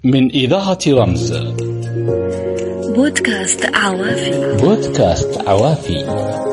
من إذاعة رمز بودكاست عوافي. بودكاست عوافي.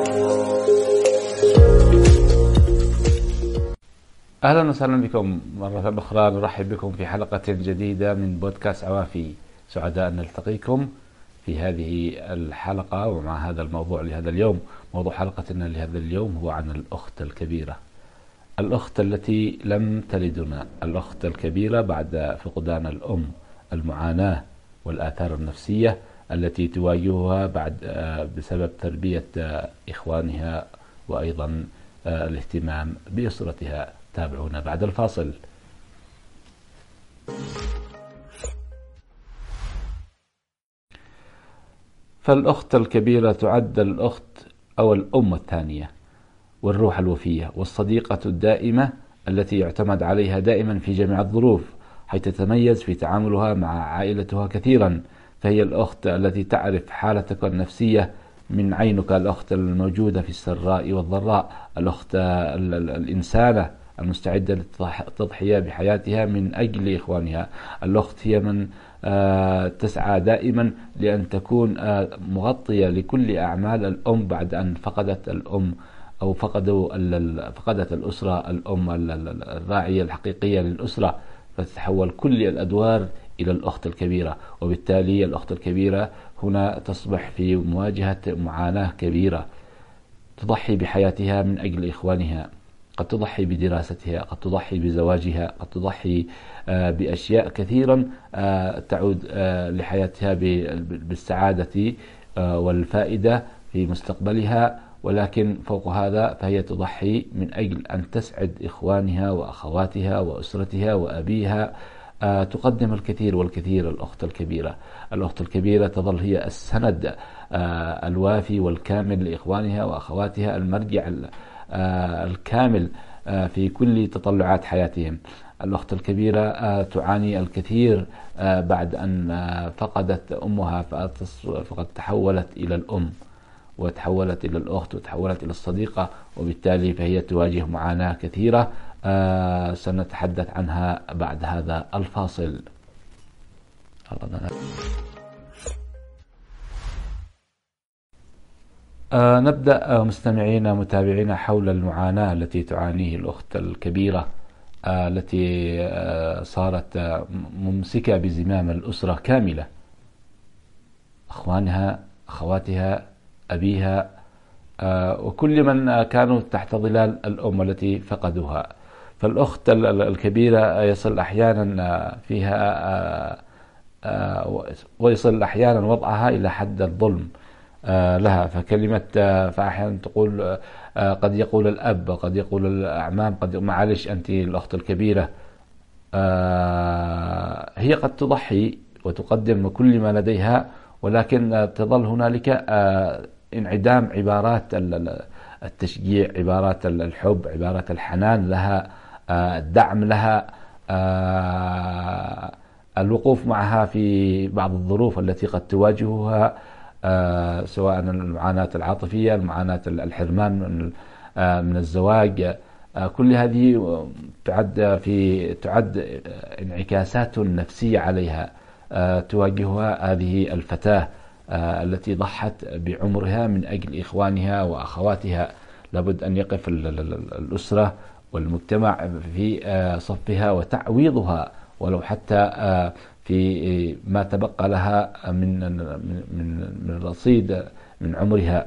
أهلا وسهلا بكم مرة أخرى، نرحب بكم في حلقة جديدة من بودكاست عوافي. سعداء أن نلتقيكم في هذه الحلقة ومع هذا الموضوع لهذا اليوم. موضوع حلقتنا لهذا اليوم هو عن الأخت الكبيرة، الأخت التي لم تلدنا، الأخت الكبيرة بعد فقدان الأم، المعاناة والآثار النفسية التي تواجهها بسبب تربية إخوانها وأيضا الاهتمام بأسرتها. تابعونا بعد الفاصل. فالأخت الكبيرة تعد الأخت أو الأم الثانية والروح الوفية والصديقة الدائمة التي يعتمد عليها دائما في جميع الظروف، حيث تتميز في تعاملها مع عائلتها كثيرا. فهي الأخت التي تعرف حالتك النفسية من عينك، الأخت الموجودة في السراء والضراء، الأخت الإنسانة المستعدة للتضحية بحياتها من أجل إخوانها. الأخت هي من تسعى دائما لأن تكون مغطية لكل أعمال الأم بعد أن فقدت الأم أو فقدت الأسرة الأم الراعية الحقيقية للأسرة، فتتحول كل الأدوار إلى الأخت الكبيرة. وبالتالي الأخت الكبيرة هنا تصبح في مواجهة معاناة كبيرة، تضحي بحياتها من أجل إخوانها، قد تضحي بدراستها، قد تضحي بزواجها، قد تضحي بأشياء كثيرا تعود لحياتها بالسعادة والفائدة في مستقبلها. ولكن فوق هذا فهي تضحي من أجل أن تسعد إخوانها وأخواتها وأسرتها وأبيها. تقدم الكثير والكثير. الأخت الكبيرة، الأخت الكبيرة تظل هي السند الوافي والكامل لإخوانها وأخواتها، المرجع الكامل في كل تطلعات حياتهم. الأخت الكبيرة تعاني الكثير بعد أن فقدت أمها، فقد تحولت إلى الأم وتحولت إلى الأخت وتحولت إلى الصديقة، وبالتالي فهي تواجه معاناة كثيرة سنتحدث عنها بعد هذا الفاصل. نبدأ مستمعينا متابعينا حول المعاناة التي تعانيه الأخت الكبيرة التي صارت ممسكة بزمام الأسرة كاملة، أخوانها، أخواتها، أبيها، وكل من كانوا تحت ظلال الأم التي فقدوها. فالأخت الكبيرة يصل أحيانا فيها ويصل أحيانا وضعها إلى حد الظلم لها. فأحيانا تقول، قد يقول الأب، قد يقول الأعمام، قد معلش أنت الأخت الكبيرة. هي قد تضحي وتقدم كل ما لديها، ولكن تظل هنالك انعدام عبارات التشجيع، عبارات الحب، عبارات الحنان لها، الدعم لها، الوقوف معها في بعض الظروف التي قد تواجهها، سواء المعاناة العاطفية، المعاناة الحرمان من الزواج. كل هذه تعد انعكاسات نفسية عليها تواجهها هذه الفتاة التي ضحت بعمرها من أجل إخوانها وأخواتها. لابد أن يقف الأسرة والمجتمع في صفها وتعويضها، ولو حتى في ما تبقى لها من رصيد من عمرها.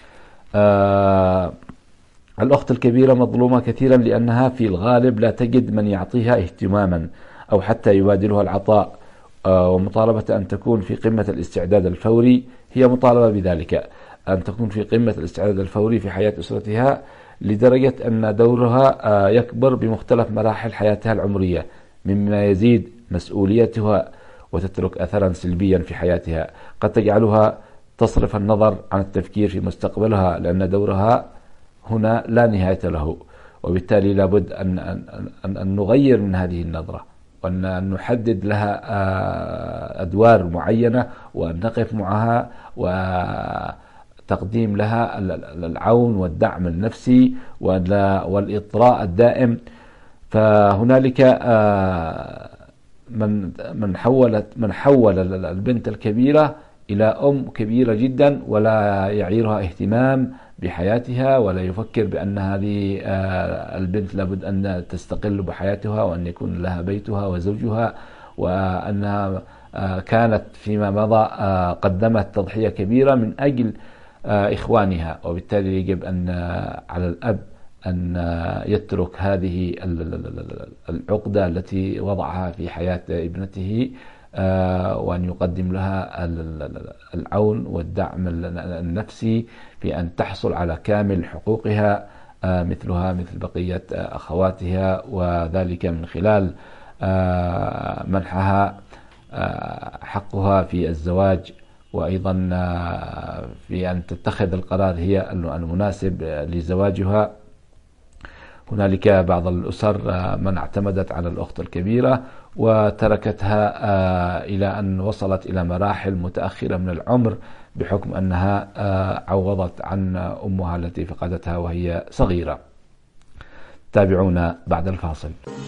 الأخت الكبيرة مظلومة كثيرا لأنها في الغالب لا تجد من يعطيها اهتماما أو حتى يبادلها العطاء، ومطالبة أن تكون في قمة الاستعداد الفوري. هي مطالبة بذلك، أن تكون في قمة الاستعداد الفوري في حياة أسرتها، لدرجة أن دورها يكبر بمختلف مراحل حياتها العمرية، مما يزيد مسؤوليتها وتترك أثرا سلبيا في حياتها، قد تجعلها تصرف النظر عن التفكير في مستقبلها، لأن دورها هنا لا نهاية له. وبالتالي لابد أن نغير من هذه النظرة، وأن نحدد لها أدوار معينة، وأن نقف معها وتقديم لها العون والدعم النفسي والإطراء الدائم. فهنالك من حول البنت الكبيرة إلى أم كبيرة جدا، ولا يعيرها اهتمام بحياتها، ولا يفكر بأن هذه البنت لابد أن تستقل بحياتها، وأن يكون لها بيتها وزوجها، وأنها كانت فيما مضى قدمت تضحية كبيرة من أجل إخوانها. وبالتالي يجب أن على الأب أن يترك هذه العقدة التي وضعها في حياة ابنته، وأن يقدم لها العون والدعم النفسي في أن تحصل على كامل حقوقها مثلها مثل بقية أخواتها، وذلك من خلال منحها حقها في الزواج، وأيضا في أن تتخذ القرار هي المناسب لزواجها. هنالك بعض الأسر من اعتمدت على الأخت الكبيرة وتركتها إلى أن وصلت إلى مراحل متأخرة من العمر، بحكم أنها عوضت عن أمها التي فقدتها وهي صغيرة. تابعونا بعد الفاصل.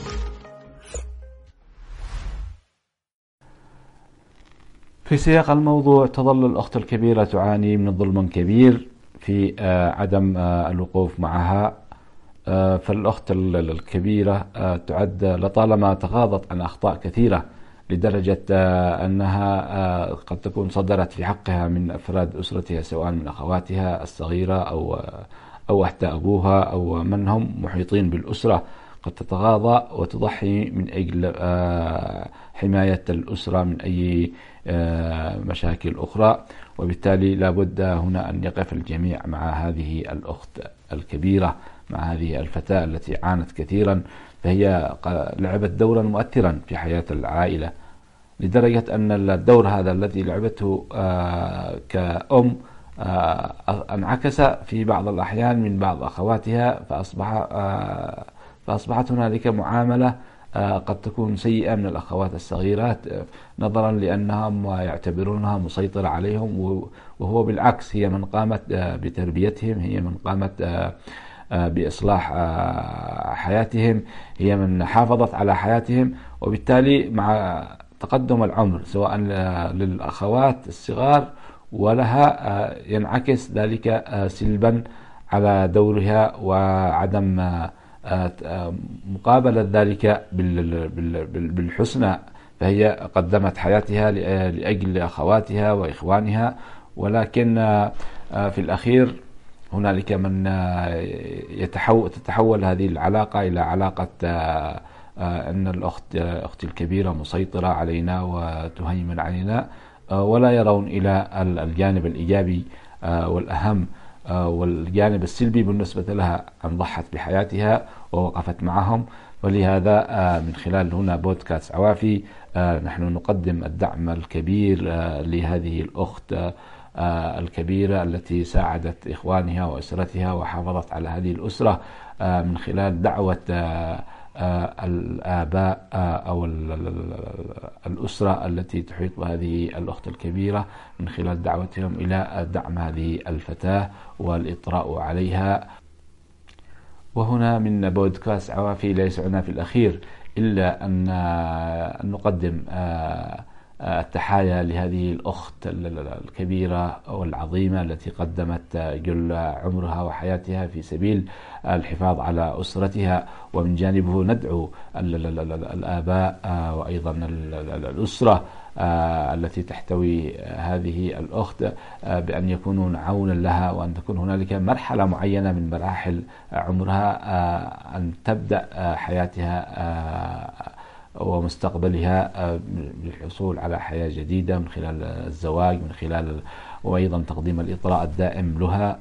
في سياق الموضوع، تظل الأخت الكبيرة تعاني من ظلم كبير في عدم الوقوف معها. فالأخت الكبيرة تعد لطالما تغاضت عن أخطاء كثيرة، لدرجة أنها قد تكون صدرت في حقها من أفراد أسرتها، سواء من أخواتها الصغيرة أو حتى أبوها أو من هم محيطين بالأسرة، قد تتغاضى وتضحي من أجل حماية الأسرة من أي مشاكل أخرى. وبالتالي لابد هنا أن يقف الجميع مع هذه الأخت الكبيرة، مع هذه الفتاة التي عانت كثيرا، فهي لعبت دورا مؤثرا في حياة العائلة، لدرجة أن الدور هذا الذي لعبته كأم انعكس في بعض الأحيان من بعض أخواتها، فأصبحت هنالك معاملة قد تكون سيئة من الأخوات الصغيرات، نظرا لأنهم يعتبرونها مسيطرة عليهم، وهو بالعكس، هي من قامت بتربيتهم، هي من قامت بإصلاح حياتهم، هي من حافظت على حياتهم. وبالتالي مع تقدم العمر سواء للأخوات الصغار ولها، ينعكس ذلك سلبا على دورها، وعدم مقابلة ذلك بالحسنى. فهي قدمت حياتها لأجل أخواتها وإخوانها، ولكن في الأخير هنالك من تتحول هذه العلاقة إلى علاقة أن الأخت الكبيرة مسيطرة علينا وتهيمن علينا، ولا يرون إلى الجانب الإيجابي والأهم والجانب السلبي بالنسبة لها، أن ضحت بحياتها ووقفت معهم. ولهذا من خلال هنا بودكاست عوافي نحن نقدم الدعم الكبير لهذه الأخت الكبيرة التي ساعدت إخوانها وأسرتها وحافظت على هذه الأسرة، من خلال دعوة الآباء أو الأسرة التي تحيط بهذه الأخت الكبيرة، من خلال دعوتهم إلى دعم هذه الفتاة والإطراء عليها. وهنا من بودكاست عوافي لا يسعنا في الأخير إلا أن نقدم التحايا لهذه الأخت الكبيرة والعظيمة التي قدمت جل عمرها وحياتها في سبيل الحفاظ على أسرتها. ومن جانبه ندعو الآباء وأيضا الأسرة التي تحتوي هذه الأخت بأن يكونوا عونا لها، وأن تكون هنالك مرحلة معينة من مراحل عمرها أن تبدأ حياتها ومستقبلها بالحصول على حياة جديدة من خلال الزواج، من خلال وأيضا تقديم الإطراء الدائم لها.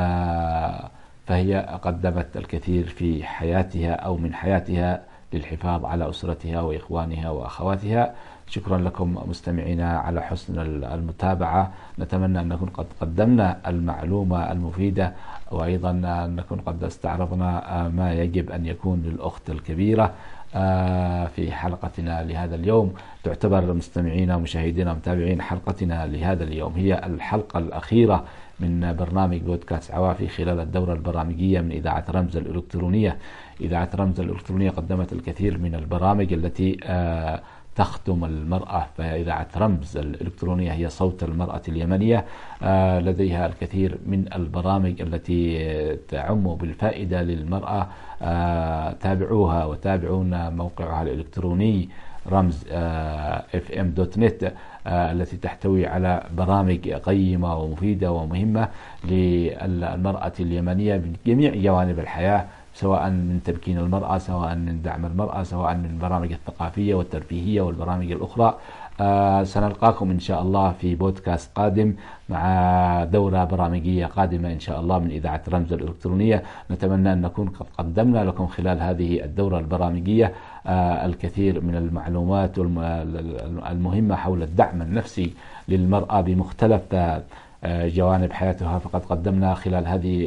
فهي قدمت الكثير في حياتها أو من حياتها للحفاظ على أسرتها وإخوانها وأخواتها. شكرا لكم مستمعينا على حسن المتابعة. نتمنى أن نكون قد قدمنا المعلومة المفيدة، وأيضا أن نكون قد استعرضنا ما يجب أن يكون للأخت الكبيرة في حلقتنا لهذا اليوم. تعتبر مستمعينا ومشاهدينا ومتابعين حلقتنا لهذا اليوم هي الحلقة الأخيرة من برنامج بودكاست عوافي خلال الدورة البرامجية من إذاعة رمز الإلكترونية. إذاعة رمز الإلكترونية قدمت الكثير من البرامج التي تخدم المرأة، فإذاعة رمز الإلكترونية هي صوت المرأة اليمنية. لديها الكثير من البرامج التي تعم بالفائدة للمرأة. تابعوها وتابعونا موقعها الإلكتروني رمز fm.net التي تحتوي على برامج قيمة ومفيدة ومهمة للمرأة اليمنية من جميع جوانب الحياة، سواء من تمكين المرأة، سواء من دعم المرأة، سواء من البرامج الثقافية والترفيهية والبرامج الأخرى. سنلقاكم إن شاء الله في بودكاست قادم مع دورة برامجية قادمة إن شاء الله من إذاعة رمز الإلكترونية. نتمنى أن نكون قد قدمنا لكم خلال هذه الدورة البرامجية الكثير من المعلومات المهمة حول الدعم النفسي للمرأة بمختلف جوانب حياتها. فقد قدمنا خلال هذه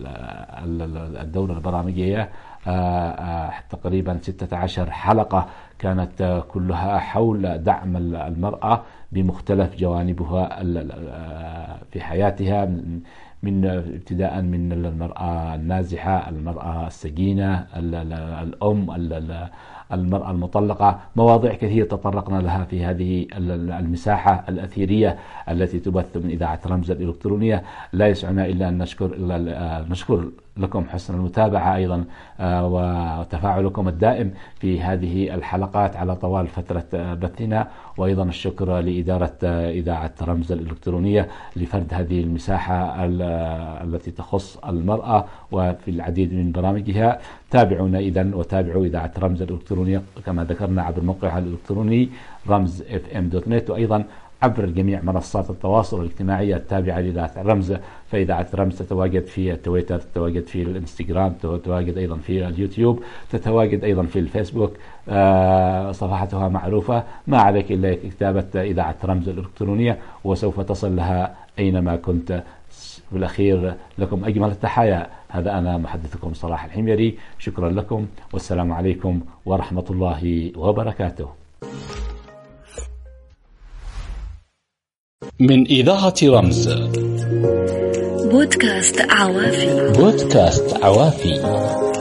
الدورة البرامجية تقريبا 16 حلقة كانت كلها حول دعم المرأة بمختلف جوانبها في حياتها، من ابتداء من المرأة النازحة، المرأة السجينة، الأم، المرأة المطلقة. مواضيع كثيرة تطرقنا لها في هذه المساحة الأثيرية التي تبث من إذاعة رمز الإلكترونية. لا يسعنا إلا أن نشكر لكم حسن المتابعة أيضا وتفاعلكم الدائم في هذه الحلقات على طوال فترة بثنا، وأيضا الشكر لإدارة إذاعة رمز الإلكترونية لفرد هذه المساحة التي تخص المرأة وفي العديد من برامجها. تابعونا إذن وتابعوا إذاعة رمز الإلكترونية كما ذكرنا عبر موقعها الإلكتروني رمز fm.net، وأيضا عبر جميع منصات التواصل الاجتماعي التابعة لإذاعة رمز. فإذاعة رمز تتواجد في التويتر، تتواجد في الانستغرام، تتواجد أيضا في اليوتيوب، تتواجد أيضا في الفيسبوك. صفحتها معروفة، ما عليك إلا كتابة إذاعة رمز الإلكترونية وسوف تصل لها أينما كنت. في الأخير لكم أجمل التحايا، هذا أنا محدثكم صلاح الحميري، شكرا لكم والسلام عليكم ورحمة الله وبركاته. من إذاعة رمز بودكاست عوافي. بودكاست عوافي.